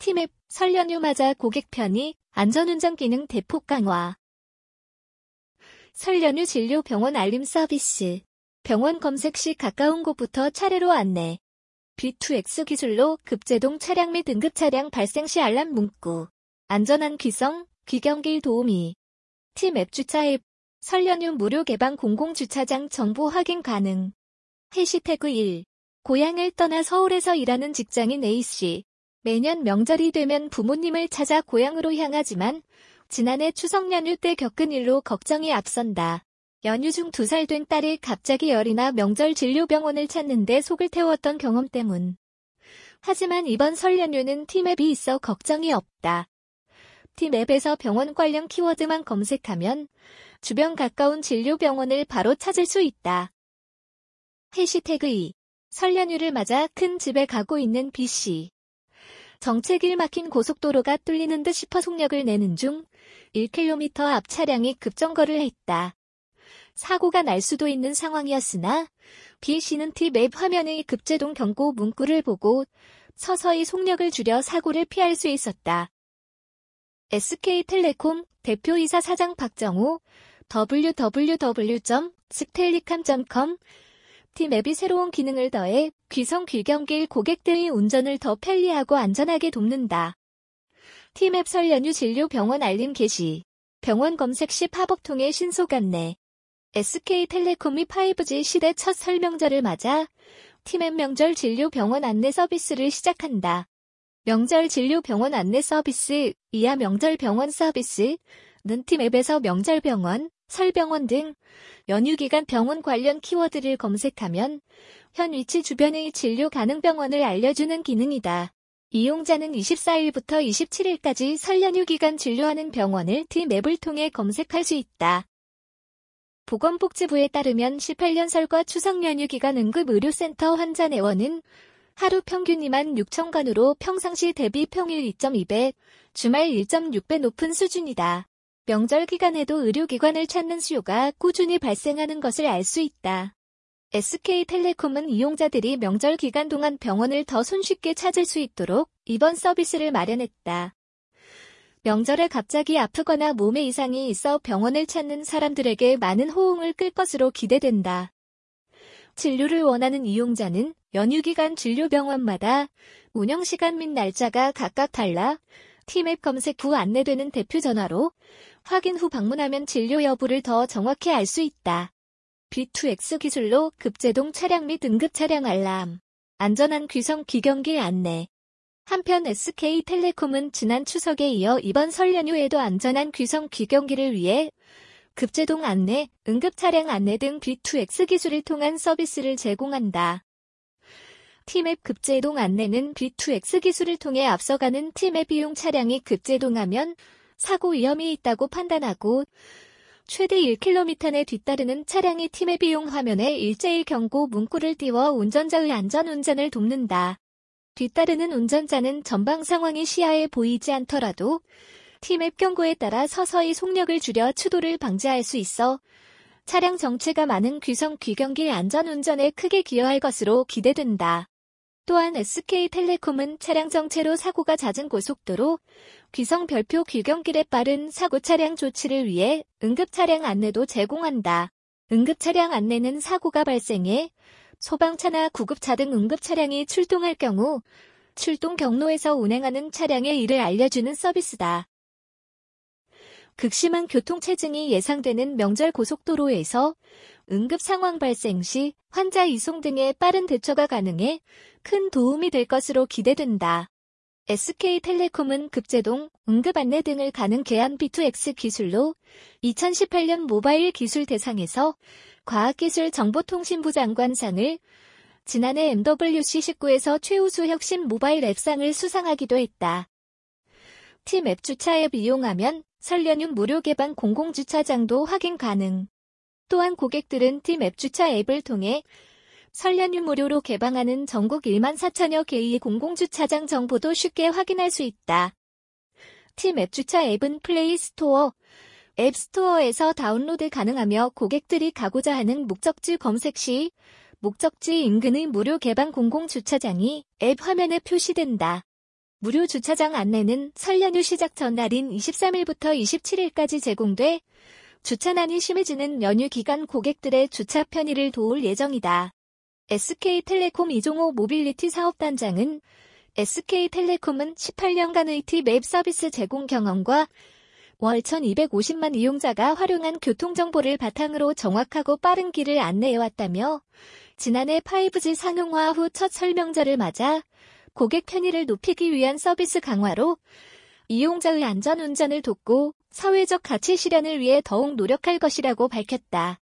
팀앱 설 연휴 맞아 고객 편의, 안전운전 기능 대폭 강화. 설 연휴 진료 병원 알림 서비스. 병원 검색 시 가까운 곳부터 차례로 안내. B2X 기술로 급제동 차량 및 응급 차량 발생 시 알람 문구. 안전한 귀성, 귀경길 도우미. 팀앱 주차 앱. 설 연휴 무료 개방 공공주차장 정보 확인 가능. 해시태그 1. 고향을 떠나 서울에서 일하는 직장인 A씨. 매년 명절이 되면 부모님을 찾아 고향으로 향하지만 지난해 추석 연휴 때 겪은 일로 걱정이 앞선다. 연휴 중 2살 된 딸이 갑자기 열이나 명절 진료병원을 찾는데 속을 태웠던 경험 때문. 하지만 이번 설 연휴는 팀앱이 있어 걱정이 없다. 팀앱에서 병원 관련 키워드만 검색하면 주변 가까운 진료병원을 바로 찾을 수 있다. 해시태그 2. 설 연휴를 맞아 큰 집에 가고 있는 B씨. 정체길 막힌 고속도로가 뚫리는 듯 싶어 속력을 내는 중 1km 앞 차량이 급정거를 했다. 사고가 날 수도 있는 상황이었으나 B씨는 팁앱 화면의 급제동 경고 문구를 보고 서서히 속력을 줄여 사고를 피할 수 있었다. SK텔레콤 대표이사 사장 박정호 www.stellicam.com 팀앱이 새로운 기능을 더해 귀성 귀경길 고객들의 운전을 더 편리하고 안전하게 돕는다. 팀앱 설 연휴 진료 병원 알림 게시. 병원 검색 시 팝업 통해 신속 안내. SK텔레콤이 5G 시대 첫 설명절을 맞아 팀앱 명절 진료 병원 안내 서비스를 시작한다. 명절 진료 병원 안내 서비스, 이하 명절 병원 서비스는 팀앱에서 명절병원, 설병원 등 연휴 기간 병원 관련 키워드를 검색하면 현 위치 주변의 진료 가능 병원을 알려주는 기능이다. 이용자는 24일부터 27일까지 설 연휴 기간 진료하는 병원을 팀앱을 통해 검색할 수 있다. 보건복지부에 따르면 18년 설과 추석 연휴 기간 응급의료센터 환자 내원은 하루 평균 26,000건으로 평상시 대비 평일 2.2배, 주말 1.6배 높은 수준이다. 명절 기간에도 의료기관을 찾는 수요가 꾸준히 발생하는 것을 알 수 있다. SK텔레콤은 이용자들이 명절 기간 동안 병원을 더 손쉽게 찾을 수 있도록 이번 서비스를 마련했다. 명절에 갑자기 아프거나 몸에 이상이 있어 병원을 찾는 사람들에게 많은 호응을 끌 것으로 기대된다. 진료를 원하는 이용자는 연휴 기간 진료병원마다 운영시간 및 날짜가 각각 달라 팀앱 검색 후 안내되는 대표 전화로 확인 후 방문하면 진료 여부를 더 정확히 알 수 있다. B2X 기술로 급제동 차량 및 응급 차량 알람, 안전한 귀성 귀경길 안내. 한편 SK텔레콤은 지난 추석에 이어 이번 설 연휴에도 안전한 귀성 귀경길을 위해 급제동 안내, 응급 차량 안내 등 B2X 기술을 통한 서비스를 제공한다. 팀앱 급제동 안내는 B2X 기술을 통해 앞서가는 팀앱 이용 차량이 급제동하면 사고 위험이 있다고 판단하고 최대 1km 내 뒤따르는 차량이 팀앱 이용 화면에 일제히 경고 문구를 띄워 운전자의 안전 운전을 돕는다. 뒤따르는 운전자는 전방 상황이 시야에 보이지 않더라도 팀앱 경고에 따라 서서히 속력을 줄여 추돌을 방지할 수 있어 차량 정체가 많은 귀성 귀경길 안전 운전에 크게 기여할 것으로 기대된다. 또한 SK텔레콤은 차량 정체로 사고가 잦은 고속도로, 귀성 별표 귀경길의 빠른 사고 차량 조치를 위해 응급 차량 안내도 제공한다. 응급 차량 안내는 사고가 발생해 소방차나 구급차 등 응급 차량이 출동할 경우 출동 경로에서 운행하는 차량의 이를 알려주는 서비스다. 극심한 교통체증이 예상되는 명절 고속도로에서 응급 상황 발생 시 환자 이송 등의 빠른 대처가 가능해 큰 도움이 될 것으로 기대된다. SK텔레콤은 급제동, 응급 안내 등을 가능 개한 B2X 기술로 2018년 모바일 기술 대상에서 과학기술정보통신부 장관상을, 지난해 MWC19에서 최우수 혁신 모바일 앱상을 수상하기도 했다. 팀앱 주차 앱 이용하면 설 연휴 무료 개방 공공주차장도 확인 가능. 또한 고객들은 팀앱 주차 앱을 통해 설 연휴 무료로 개방하는 전국 14,000여 개의 공공주차장 정보도 쉽게 확인할 수 있다. 팀앱 주차 앱은 플레이스토어, 앱스토어에서 다운로드 가능하며 고객들이 가고자 하는 목적지 검색 시 목적지 인근의 무료 개방 공공주차장이 앱 화면에 표시된다. 무료 주차장 안내는 설 연휴 시작 전날인 23일부터 27일까지 제공돼 주차난이 심해지는 연휴 기간 고객들의 주차 편의를 도울 예정이다. SK텔레콤 이종호 모빌리티 사업단장은 SK텔레콤은 18년간의 T맵 서비스 제공 경험과 월 1250만 이용자가 활용한 교통정보를 바탕으로 정확하고 빠른 길을 안내해왔다며 지난해 5G 상용화 후 첫 설명절을 맞아 고객 편의를 높이기 위한 서비스 강화로 이용자의 안전 운전을 돕고 사회적 가치 실현을 위해 더욱 노력할 것이라고 밝혔다.